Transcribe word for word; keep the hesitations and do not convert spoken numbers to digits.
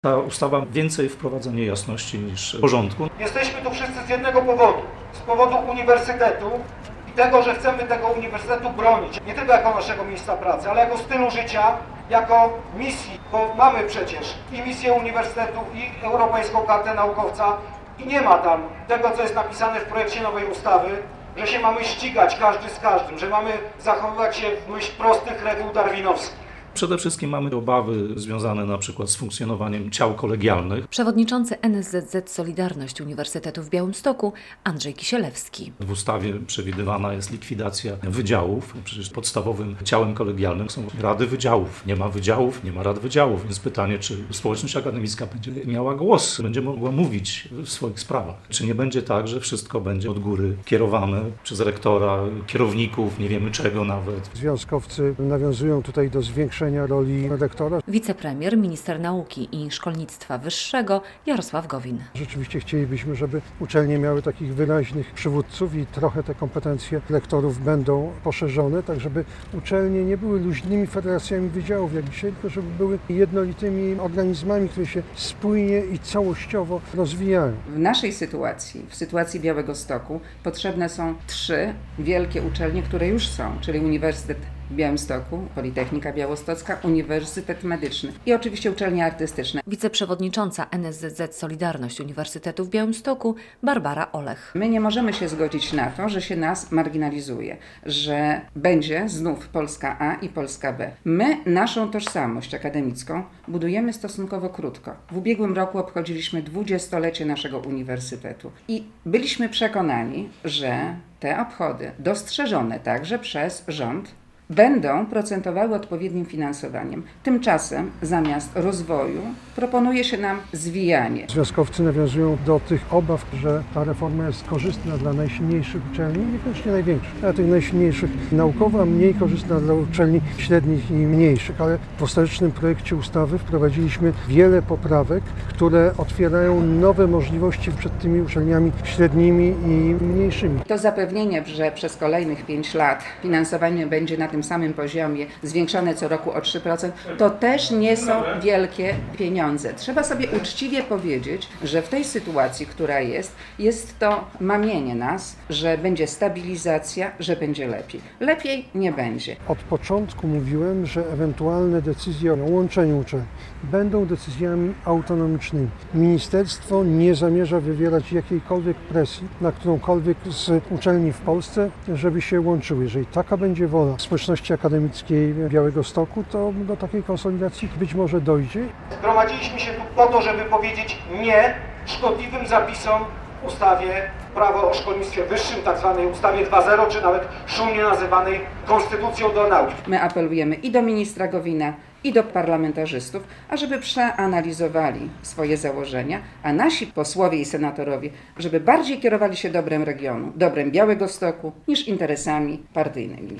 Ta ustawa więcej wprowadza niejasności niż porządku. Jesteśmy tu wszyscy z jednego powodu, z powodu uniwersytetu i tego, że chcemy tego uniwersytetu bronić. Nie tylko jako naszego miejsca pracy, ale jako stylu życia, jako misji, bo mamy przecież i misję uniwersytetu, i Europejską Kartę Naukowca i nie ma tam tego, co jest napisane w projekcie nowej ustawy, że się mamy ścigać każdy z każdym, że mamy zachowywać się w myśl prostych reguł darwinowskich. Przede wszystkim mamy obawy związane na przykład z funkcjonowaniem ciał kolegialnych. Przewodniczący N S Z Z Solidarność Uniwersytetu w Białymstoku Andrzej Kisielewski. W ustawie przewidywana jest likwidacja wydziałów. Przecież podstawowym ciałem kolegialnym są rady wydziałów. Nie ma wydziałów, nie ma rad wydziałów, więc pytanie, czy społeczność akademicka będzie miała głos, będzie mogła mówić w swoich sprawach. Czy nie będzie tak, że wszystko będzie od góry kierowane przez rektora, kierowników, nie wiemy czego nawet. Związkowcy nawiązują tutaj do zwiększenia roli rektora. Wicepremier, minister nauki i szkolnictwa wyższego Jarosław Gowin. Rzeczywiście chcielibyśmy, żeby uczelnie miały takich wyraźnych przywódców i trochę te kompetencje lektorów będą poszerzone, tak żeby uczelnie nie były luźnymi federacjami wydziałów jak dzisiaj, tylko żeby były jednolitymi organizmami, które się spójnie i całościowo rozwijają. W naszej sytuacji, w sytuacji Białegostoku, potrzebne są trzy wielkie uczelnie, które już są, czyli Uniwersytet w Białymstoku, Politechnika Białostocka, Uniwersytet Medyczny i oczywiście uczelnie artystyczne. Wiceprzewodnicząca N S Z Z Solidarność Uniwersytetu w Białymstoku Barbara Olech. My nie możemy się zgodzić na to, że się nas marginalizuje, że będzie znów Polska A i Polska B. My naszą tożsamość akademicką budujemy stosunkowo krótko. W ubiegłym roku obchodziliśmy dwudziestolecie naszego uniwersytetu i byliśmy przekonani, że te obchody dostrzeżone także przez rząd będą procentowały odpowiednim finansowaniem. Tymczasem zamiast rozwoju proponuje się nam zwijanie. Związkowcy nawiązują do tych obaw, że ta reforma jest korzystna dla najsilniejszych uczelni, niekoniecznie największych, ale tych najsilniejszych naukowo, a mniej korzystna dla uczelni średnich i mniejszych. Ale w ostatecznym projekcie ustawy wprowadziliśmy wiele poprawek, które otwierają nowe możliwości przed tymi uczelniami średnimi i mniejszymi. To zapewnienie, że przez kolejnych pięć lat finansowanie będzie na tym samym poziomie, zwiększane co roku o trzy procent, to też nie są wielkie pieniądze. Trzeba sobie uczciwie powiedzieć, że w tej sytuacji, która jest, jest to mamienie nas, że będzie stabilizacja, że będzie lepiej. Lepiej nie będzie. Od początku mówiłem, że ewentualne decyzje o łączeniu uczelni będą decyzjami autonomicznymi. Ministerstwo nie zamierza wywierać jakiejkolwiek presji na którąkolwiek z uczelni w Polsce, żeby się łączyły. Jeżeli taka będzie wola społeczności akademickiej Białegostoku, to do takiej konsolidacji być może dojdzie. Zgromadziliśmy się tu po to, żeby powiedzieć nie szkodliwym zapisom w ustawie Prawo o szkolnictwie wyższym, tak zwanej ustawie dwa zero, czy nawet szumnie nazywanej Konstytucją do nauki. My apelujemy i do ministra Gowina, i do parlamentarzystów, ażeby przeanalizowali swoje założenia, a nasi posłowie i senatorowie, żeby bardziej kierowali się dobrem regionu, dobrem Białegostoku, niż interesami partyjnymi.